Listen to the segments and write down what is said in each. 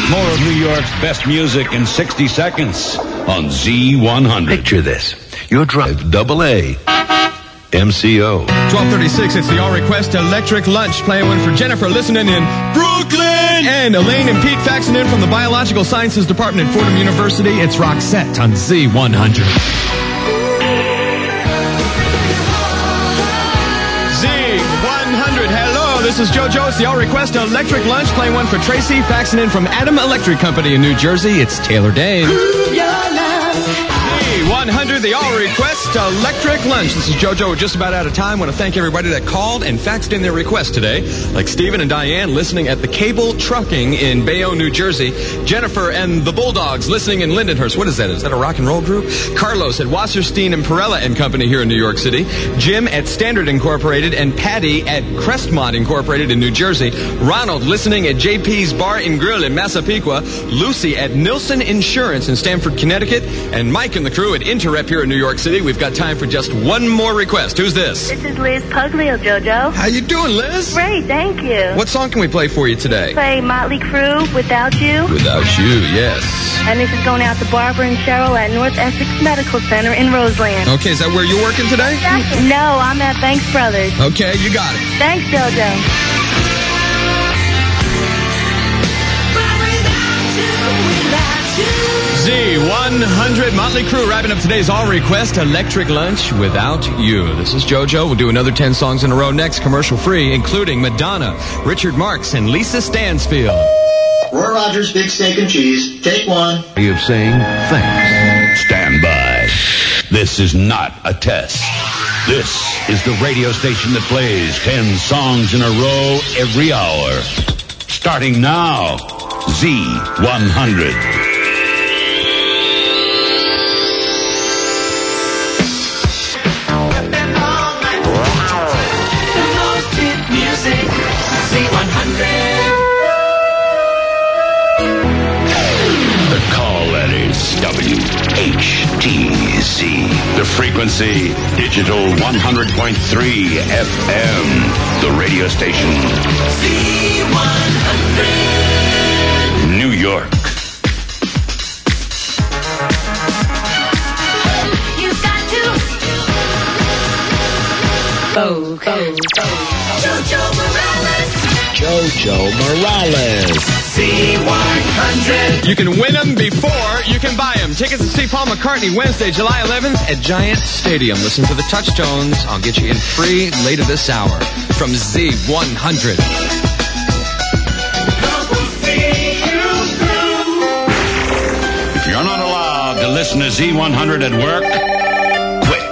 More of New York's best music in 60 seconds on Z100. Picture this. Your drive, AA, MCO. 12:36, it's the All Request Electric Lunch. Playing one for Jennifer listening in Brooklyn. And Elaine and Pete faxing in from the Biological Sciences Department at Fordham University. It's Roxette on Z100. Z100, hello, this is JoJo. It's the All Request Electric Lunch. Playing one for Tracy, faxing in from Adam Electric Company in New Jersey. It's Taylor Dane. Z100, the All Request Electric Lunch. This is JoJo. We're just about out of time. I want to thank everybody that called and faxed in their requests today, like Stephen and Diane listening at the Cable Trucking in Bayonne, New Jersey. Jennifer and the Bulldogs listening in Lindenhurst. What is that? Is that a rock and roll group? Carlos at Wasserstein and Perella and Company here in New York City. Jim at Standard Incorporated and Patty at Crestmont Incorporated in New Jersey. Ronald listening at JP's Bar and Grill in Massapequa. Lucy at Nilsson Insurance in Stamford, Connecticut. And Mike and the crew at Interrep here in New York City. We've got time for just one more request. Who's this? This is Liz Puglio, JoJo. How you doing, Liz? Great, thank you. What song can we play for you today? Play Motley Crue, Without You. Without You, yes. And this is going out to Barbara and Cheryl at North Essex Medical Center in Roseland. Okay, is that where you're working today? No, I'm at Banks Brothers. Okay, you got it. Thanks, JoJo. Z100 Motley Crue wrapping up today's All Request Electric Lunch Without You. This is JoJo. We'll do another 10 songs in a row next, commercial free, including Madonna, Richard Marx, and Lisa Stansfield. Roy Rogers, big steak and cheese. Take one. Way of saying thanks. Stand by. This is not a test. This is the radio station that plays 10 songs in a row every hour. Starting now, Z100. The call letters WHTZ. The frequency digital 100.3 FM. The radio station Z100. New York. You've got to JoJo Morales. JoJo Morales. Z100. You can win them before you can buy them. Tickets to see Paul McCartney Wednesday, July 11th at Giant Stadium. Listen to the Touchstones. I'll get you in free later this hour from Z100. If you're not allowed to listen to Z100 at work, quit.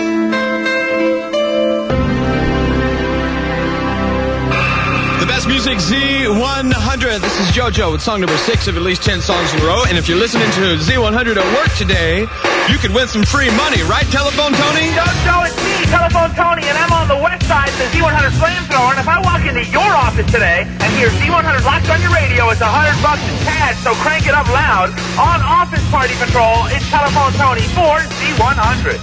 Music Z100. This is JoJo with song number 6 of at least 10 songs in a row. And if you're listening to Z100 at work today, you could win some free money, right, Telephone Tony? JoJo, it's me, Telephone Tony, and I'm on the west side of the Z100 flamethrower. And if I walk into your office today and hear Z100 locked on your radio, it's $100 in cash, so crank it up loud. On Office Party Patrol, it's Telephone Tony for Z100.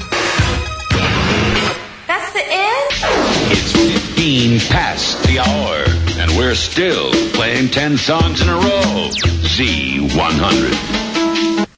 That's the end? It's 15 past the hour, and we're still playing 10 songs in a row. Z100.